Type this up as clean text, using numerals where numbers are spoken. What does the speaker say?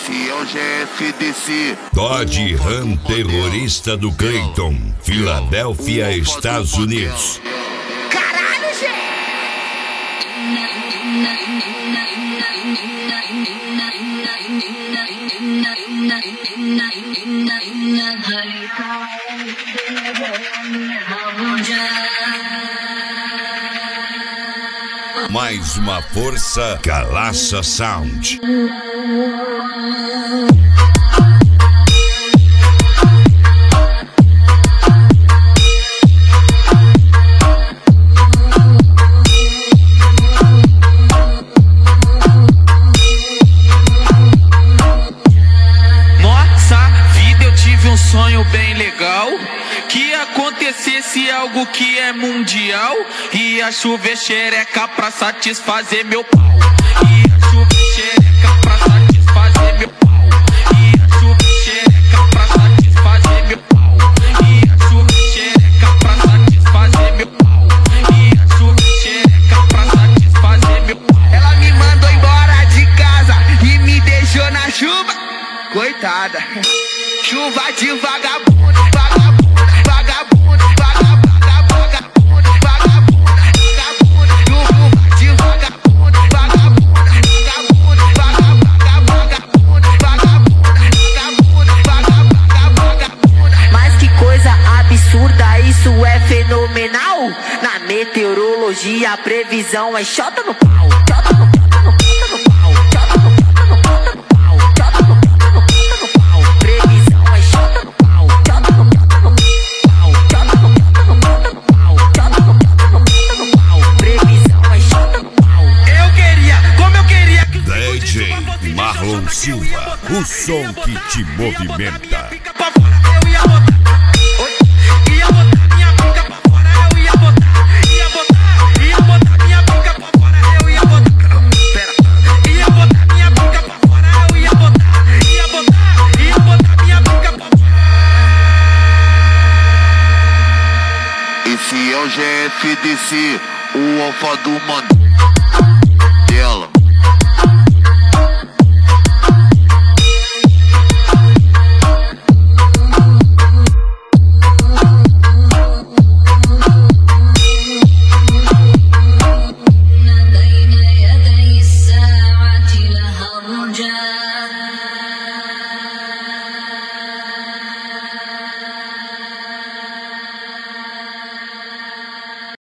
Esse é o GFDC. Dodge Ram terrorista do Clayton, Filadélfia, Estados Unidos. Caralho, gente! Mais uma força, Galaça Sound. Um sonho bem legal, que acontecesse algo que é mundial. Ia chover xereca pra satisfazer meu pau. Ia chover xereca pra satisfazer meu pau. Ia chover xereca pra satisfazer meu pau. Ia chover xereca pra satisfazer meu pau. Ia chover xereca pra satisfazer meu pau. Ela me mandou embora de casa e me deixou na chuva. Coitada. Chuva de vagabundo, vagabundo, vagabundo, vagabundo, vagabundo, vagabundo, chuva de vagabundo, vagabundo, vagabundo, vagabundo, vagabundo. Mas que coisa absurda, isso é fenomenal. Na meteorologia a previsão é chota no pau, chota no pau. Marlon Silva, o som que te movimenta. Eu ia botar minha pica pra fora, eu ia botar minha pica pra fora, eu ia botar minha pica pra fora, eu ia botar minha pica pra fora. Esse é o GFDC, o alfa do mano.